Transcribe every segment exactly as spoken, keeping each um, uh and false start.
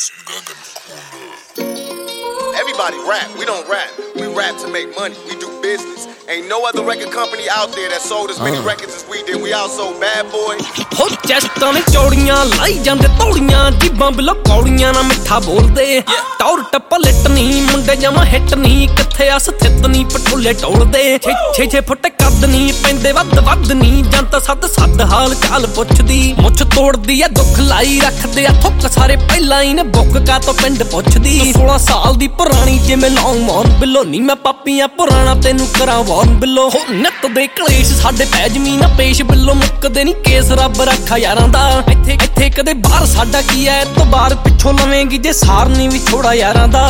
Everybody rap, we don't rap. We rap to make money, we do business. Ain't no other record company out there that sold as many uh. records as we did. We all sold Bad Boy. ਹੋ ਚੈਸਟਾਂ ਨੇ ਚੌੜੀਆਂ ਲਾਈ ਜਾਂਦੇ ਤੌੜੀਆਂ ਜੀਬਾਂ ਬਿਲੋ ਕੌੜੀਆਂ ਨਾ ਮਿੱਠਾ ਬੋਲਦੇ ਟੌਰ ਟੱਪਾ ਲਿਟ ਨਹੀਂ ਮੁੰਡੇ ਜਮਾ ਹਿੱਟ ਨਹੀਂ ਕਿੱਥੇ ਆ ਸਥਿਤ ਨਹੀਂ ਪਟੋਲੇ ਟੋਲਦੇ ਛੇ ਛੇ ਫੁੱਟ ਕੱਦ ਨਹੀਂ ਪੈਂਦੇ ਵੱਧ ਵੱਧ ਨਹੀਂ ਜਨਤਾ ਸੱਦ ਸੱਦ ਹਾਲ ਚਾਲ ਪੁੱਛਦੀ ਮੁੱਛ ਤੋੜਦੀ ਆ ਦੁੱਖ ਲਾਈ ਰੱਖਦੇ ਆ ਥੁੱਕ ਸਾਰੇ ਪਹਿਲਾਂ ਹੀ ਨੇ ਬੁੱਕ ਕਾ ਤੋਂ ਪਿੰਡ ਪੁੱਛਦੀ ਸੋਲਾਂ ਸਾਲ ਦੀ ਪੁਰਾਣੀ ਜਿਵੇਂ ਲੌਂਗ ਮੌਨ ਬਿੱਲੋ ਨਹੀਂ ਮੈਂ ਪਾਪੀਆਂ ਪੁਰਾਣਾ ਤੈਨੂੰ ਕਰਾਂ ਵੌਨ ਬਿੱਲੋ ਹੋ ਨਿੱਤ ਦੇ ਕਲੇਸ਼ ਸਾਡੇ ਪੈ ਜ਼ਮੀਨ ਪੇਸ਼ ਬਿੱਲੋ ਮੁੱਕਦੇ ਨਹੀਂ ਕੇਸ ਰੱਬ ਰੱਖਾ ਯਾਰਾਂ ਦਾ ਇੱਥੇ ਇੱਥੇ ਕਦੇ ਬਾਹਰ ਸਾਡਾ ਕੀ ਐ ਤੋਂ ਬਾਹਰ ਪਿੱਛੋਂ ਲਵੇਂਗੀ ਜੇ ਸਾਰਨੀ ਵੀ ਥੋੜਾ ਯਾਰਾਂ ਦਾ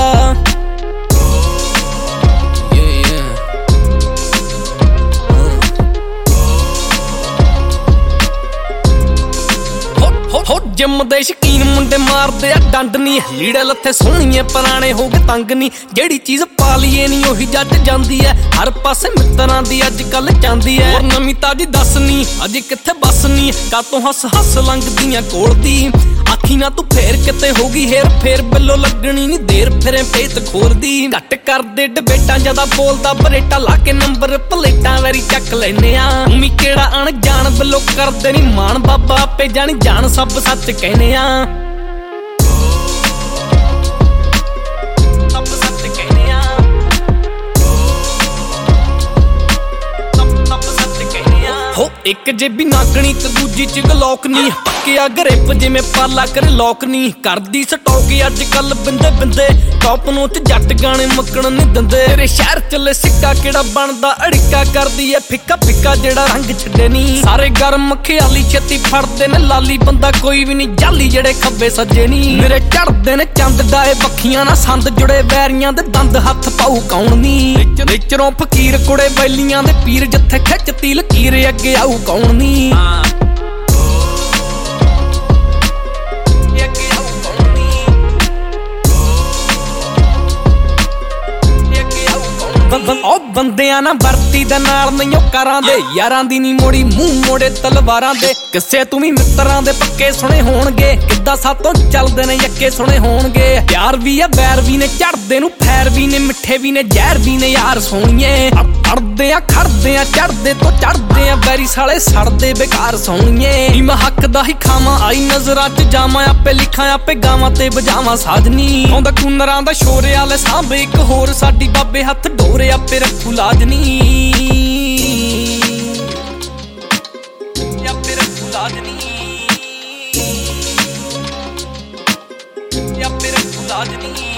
ਹੋ ਜਿੰਮ ਦੇ ਸ਼ਕੀਨ ਮੁੰਡੇ ਮਾਰਦੇ ਆ ਡੰਡ ਨੀ ਲੀੜੇ ਲੱਥੇ ਸੋਹਣੀਏ ਪੁਰਾਣੇ ਹੋ ਗਏ ਤੰਗ ਨੀ ਜਿਹੜੀ ਚੀਜ਼ ਪਾ ਲਈਏ ਨੀ ਉਹੀ ਜੱਜ ਜਾਂਦੀ ਐ ਹਰ ਪਾਸੇ ਮਿੱਤਰਾਂ ਦੀ ਅੱਜ ਕੱਲ ਚਾਂਦੀ ਐ ਹੋਰ ਨਵੀਂ ਤਾਜੀ ਦੱਸ ਨੀ ਅਜੇ ਕਿੱਥੇ ਬੱਸ ਨੀ ਕਾਤੋਂ ਹੱਸ ਹੱਸ ਲੰਘਦੀਆਂ ਕੋਲ ਦੀ ਆਖੀ ਨਾ ਤੂੰ ਫੇਰ ਕਿਤੇ ਹੋ ਗਈ ਹੇਰ ਫੇਰ ਬਿੱਲੋ ਲੱਗਣੀ ਨੀ ਦੇਰ ਫਿਰੇ ਪੇਤ ਖੋਲਦੀ ਘੱਟ ਕਰਦੇ ਡਬੇਟਾਂ ਜਿਆਦਾ ਬੋਲਦਾ ਬਰੇਟਾ ਲਾ ਕੇ ਨੰਬਰ ਪਲੇਟਾਂ ਵਾਰੀ ਚੱਕ ਲੈਨੇ ਆ ਉਮੀ ਕਿਹੜਾ ਅਣ ਜਾਣ ਬਿੱਲੋ ਕਰਦੇ ਨੀ ਮਾਣ ਬਾਬਾ ਆਪੇ ਜਾਣੀ ਜਾਣ ਸਭ ਸੱਚ ਕਹਿੰਦੇ ਆ ਸਭ ਸੱਚ ਕਹਿੰਦੇ ਆ ਸਭ ਸਭ ਸੱਚ ਕਹਿੰਦੇ ਆ ਹੋ ਇੱਕ ਜੇਬੀ ਨਾਗਣੀ ਤੇ ਦੂਜੀ ਚ ਗਲੋਕ ਨੀ ਪੱਕਿਆ ਗ੍ਰਿਪ ਜਿਵੇਂ ਪਾਲਾ ਕਰੇ ਲੋਕ ਨੀ ਕਰਦੀ ਸਟੋਕ ਅੱਜ ਕੱਲ ਬਿੰਦੇ ਬਿੰਦੇ ਟੌਪ ਨੂੰ ਚ ਜੱਟ ਗਾਣੇ ਮੱਕਣ ਨੀ ਦਿੰਦੇ ਤੇਰੇ ਸ਼ਹਿਰ ਚੱਲੇ ਸਿੱਕਾ ਕਿਹੜਾ ਬਣਦਾ ਅੜਿੱਕਾ ਕਰਦੀ ਐ ਫਿੱਕਾ ਫਿੱਕਾ ਜਿਹੜਾ ਰੰਗ ਛੱਡੇ ਨੀ ਸਾਰੇ ਗਰਮ ਖਿਆਲੀ ਛੇਤੀ ਫੜਦੇ ਨੇ ਲਾਲੀ ਬੰਦਾ ਕੋਈ ਵੀ ਨੀ ਜਾਲੀ ਜਿਹੜੇ ਖੱਬੇ ਸੱਜੇ ਨੀ ਮੇਰੇ ਚੜਦੇ ਨੇ ਚੰਦ ਡਾਏ ਬੱਖੀਆਂ ਨਾ ਸੰਦ ਜੁੜੇ ਵੈਰੀਆਂ ਦੇ ਦੰਦ ਹੱਥ ਪਾਉ ਕੌਣ ਨੀ ਵਿਚਰੋਂ ਫਕੀਰ ਕੁੜੇ ਬੈਲੀਆਂ ਦੇ ਪੀਰ ਜਿੱਥੇ ਖਿੱਚਤੀ ਲਕੀਰ ਅੱਗੇ ਆਉ ਕੌਣ ਨੀ ਉਹ ਬੰਦਿਆਂ ਨਾ ਵਰਤੀ ਦੇ ਨਾਲ ਨਹੀਂ ਉਹ ਕਰਾਂ ਦੇ ਯਾਰਾਂ ਦੀ ਨੀ ਮੋੜੀ ਮੂੰਹ ਮੋੜੇ ਤਲਵਾਰਾਂ ਦੇ ਕਿਸੇ ਤੂੰ ਵੀ ਮਿੱਤਰਾਂ ਦੇ ਪੱਕੇ ਸੁਣੇ ਹੋਣਗੇ ਕਿੱਦਾਂ ਸਾਤੋਂ ਚੱਲਦੇ ਨੇ ਯੱਕੇ ਸੁਣੇ ਹੋਣਗੇ ਪਿਆਰ ਵੀ ਆ ਬੈਰ ਵੀ ਨੇ ਝੜਦੇ ਨੂੰ ਫੈਰ ਵੀ ਨੇ ਮਿੱਠੇ ਵੀ ਨੇ ਜ਼ਹਿਰ ਵੀ ਨੇ ਯਾਰ ਸੋਹਣੀਏ ਅੜਦੇ ਆ ਖੜਦੇ ਆ ਚੜਦੇ ਤੋਂ ਚੜਦੇ ਆ ਬੈਰੀ ਸਾਲੇ ਸੜਦੇ ਬੇਕਾਰ ਸੋਹਣੀਏ ਨੀ ਮੈਂ ਹੱਕ ਦਾ ਹੀ ਖਾਵਾਂ ਆਈ ਨਜ਼ਰਾਂ ਚ ਜਾਵਾਂ ਆਪੇ ਲਿਖਾਂ ਆਪੇ ਗਾਵਾਂ ਤੇ ਵਜਾਵਾਂ ਸਾਜਨੀ ਆਉਂਦਾ ਕੁੰਨਰਾਂ ਦਾ ਸ਼ੋਰ ਆਲੇ ਸਾਂਭੇ ਇੱਕ ਹੋਰ ਸਾਡੀ ਬਾਬੇ ਹੱਥ ਡੋਰੇ ਆਪੇ ਰੱਖੂ ਲਾਜਨੀ ਆਪੇ ਰੱਖੂ ਲਾਜਨੀ ਆਪੇ ਰੱਖੂ ਲਾਜਨੀ